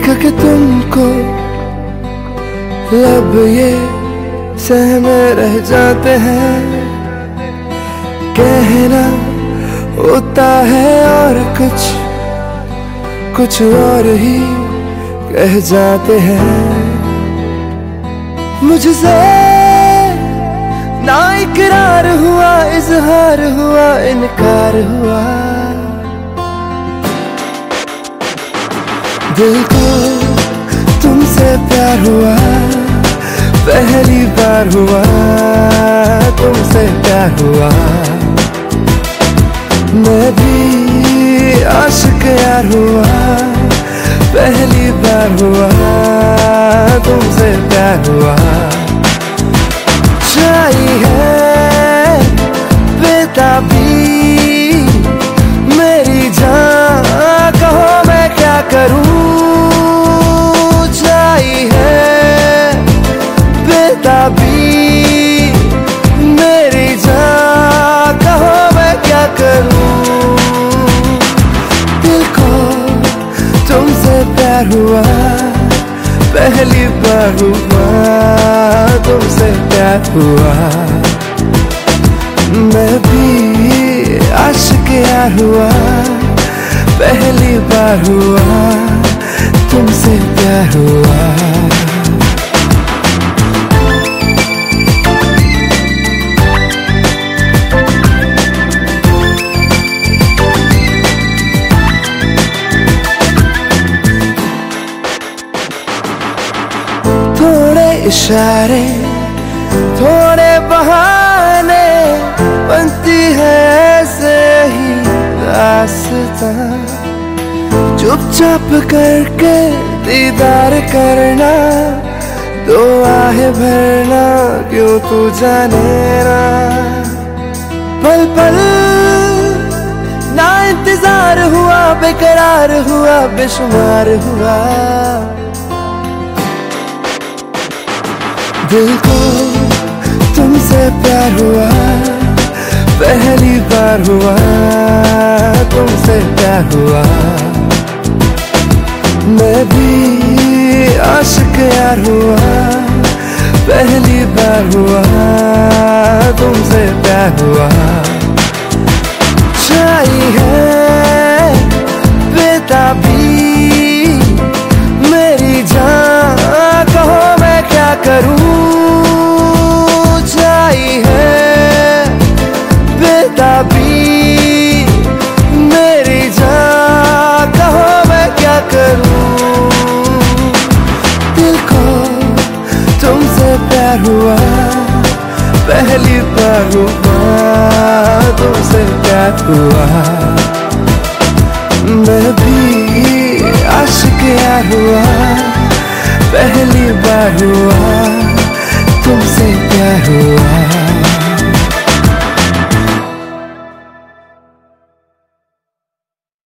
देख के तुमको लब ये सहमे रह जाते हैं, कहना होता है और कुछ और ही कह जाते हैं। मुझसे ना इकरार हुआ, इजहार हुआ, इनकार हुआ। दिल को तुमसे प्यार हुआ, पहली बार हुआ तुमसे प्यार हुआ। मैं भी आशिक यार हुआ, पहली बार हुआ तुमसे प्यार हुआ। चाहिए है बेताबी मेरी जान, कहो मैं क्या करूं। चाहिए है बेताबी मेरी जान, कहो मैं क्या करूं। दिल को तुमसे प्यार हुआ, पहली बार हुआ तुमसे प्यार हुआ। मैं भी आशिक यार हुआ, पहली बार हुआ तुमसे प्यार हुआ। थोड़े इशारे थोड़े बहाने, बनती है ऐसे ही रास्ता। चुपचाप करके दीदार करना, दो आहें भरना, क्यों तू जाने ना। पल पल ना इंतजार हुआ, बेकरार हुआ, बेशुमार हुआ। दिल को तुमसे प्यार हुआ, पहली बार हुआ तुमसे प्यार हुआ। मैं भी आशिक यार हुआ, पहली बार हुआ तुमसे प्यार हुआ। चाहिए है बेताबी मेरी जान, कहो मैं क्या करूं। चाहिए बेताबी मेरी जान, कहो मैं क्या करूं। दिल को तुमसे प्यार हुआ, पहली बार हुआ तुमसे प्यार हुआ। मैं भी आशिक यार हुआ, पहली बार हुआ तुमसे प्यार हुआ।